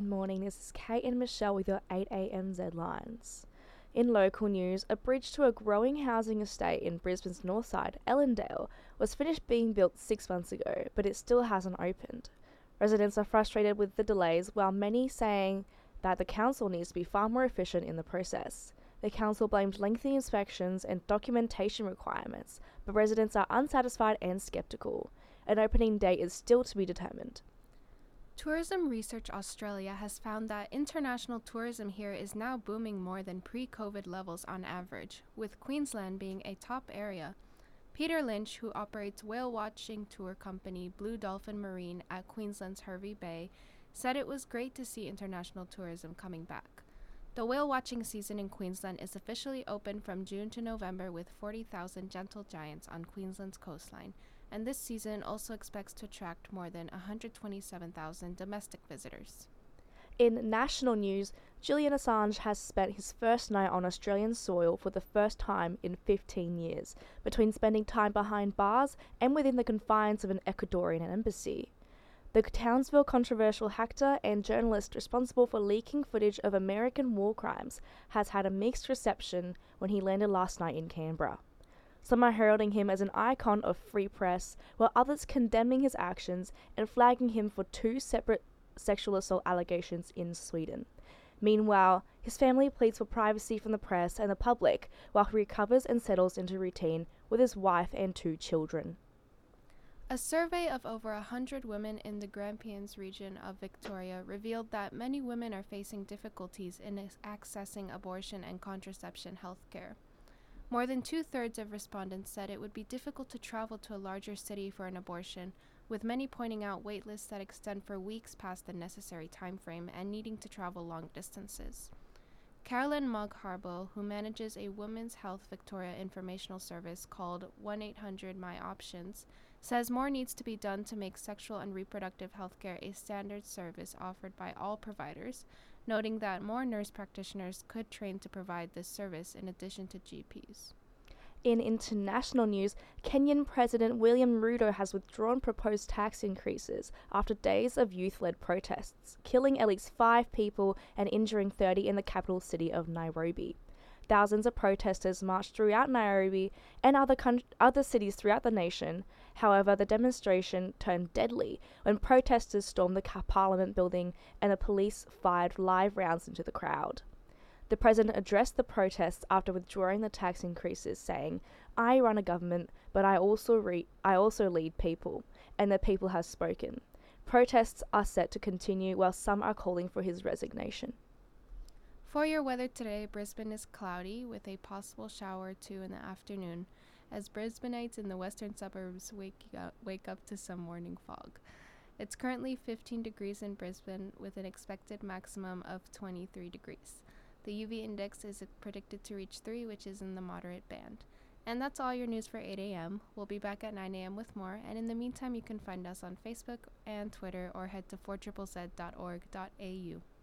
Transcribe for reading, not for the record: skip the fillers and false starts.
morning. This is Kate and Michelle with your 8am headlines. In local news, a bridge to a growing housing estate in Brisbane's north side, Ellendale, was finished being built 6 months ago, but it still hasn't opened. Residents are frustrated with the delays, while many saying that the council needs to be far more efficient in the process. The council blamed lengthy inspections and documentation requirements, but residents are unsatisfied and sceptical. An opening date is still to be determined. Tourism Research Australia has found that international tourism here is now booming more than pre-COVID levels on average, with Queensland being a top area. Peter Lynch, who operates whale-watching tour company Blue Dolphin Marine at Queensland's Hervey Bay, said it was great to see international tourism coming back. The whale-watching season in Queensland is officially open from June to November with 40,000 gentle giants on Queensland's coastline, and this season also expects to attract more than 127,000 domestic visitors. In national news, Julian Assange has spent his first night on Australian soil for the first time in 15 years, between spending time behind bars and within the confines of an Ecuadorian embassy. The Townsville controversial actor and journalist responsible for leaking footage of American war crimes has had a mixed reception when he landed last night in Canberra. Some are heralding him as an icon of free press, while others condemning his actions and flagging him for 2 separate sexual assault allegations in Sweden. Meanwhile, his family pleads for privacy from the press and the public while he recovers and settles into routine with his wife and 2 children. A survey of over 100 women in the Grampians region of Victoria revealed that many women are facing difficulties in accessing abortion and contraception health care. More than 2/3 of respondents said it would be difficult to travel to a larger city for an abortion, with many pointing out wait lists that extend for weeks past the necessary time frame and needing to travel long distances. Carolyn Mogg-Harbo, who manages a Women's Health Victoria informational service called 1-800-MY-OPTIONS, says more needs to be done to make sexual and reproductive health care a standard service offered by all providers, noting that more nurse practitioners could train to provide this service in addition to GPs. In international news, Kenyan President William Ruto has withdrawn proposed tax increases after days of youth-led protests, killing at least 5 people and injuring 30 in the capital city of Nairobi. Thousands of protesters marched throughout Nairobi and other cities throughout the nation. However, the demonstration turned deadly when protesters stormed the Parliament building and the police fired live rounds into the crowd. The president addressed the protests after withdrawing the tax increases, saying, "I run a government, but I also lead people, and the people have spoken." Protests are set to continue while some are calling for his resignation. For your weather today, Brisbane is cloudy with a possible shower or 2 in the afternoon, as Brisbaneites in the western suburbs wake up to some morning fog. It's currently 15 degrees in Brisbane with an expected maximum of 23 degrees. The UV index is predicted to reach 3, which is in the moderate band. And that's all your news for 8 a.m. We'll be back at 9 a.m. with more, and in the meantime, you can find us on Facebook and Twitter or head to 4ZZZ.org.au.